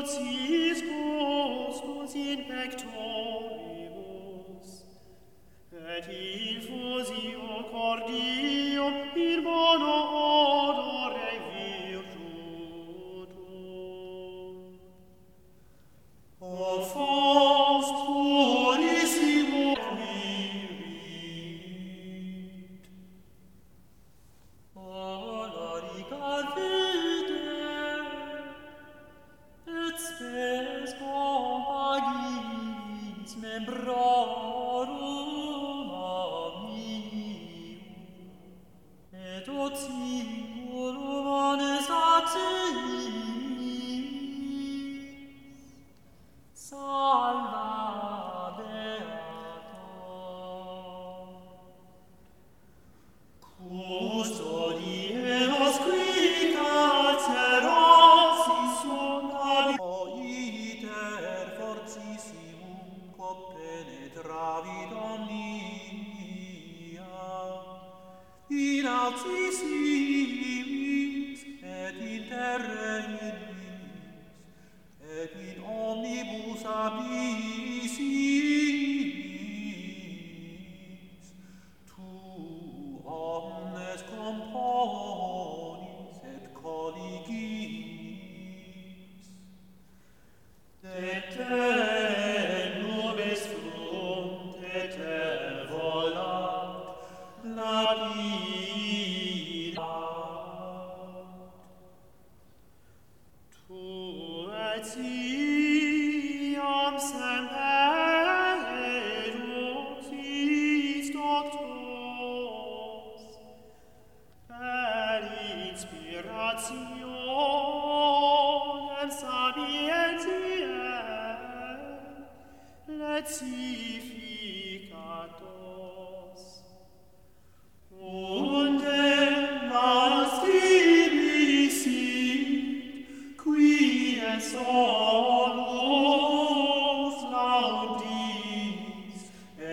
Devotis gustus in pectoribus, et infusio cordium in bono odore virtutum. O fos purissimo quirit, olorica vide, et spes compagnis membrorum amium, et ut singulum ones atis, salva beato. Custodienos quiccat serosis sunt iter fortissimum quod penetravit omnia in altissimis et in terre ignis et in omnibus abyssis tu omnes componis et colligis et te nubes frunt et te volat lapidat tu et iam semperus is doctos per inspirationem sapientiae lecificatos unde mas divisit qui es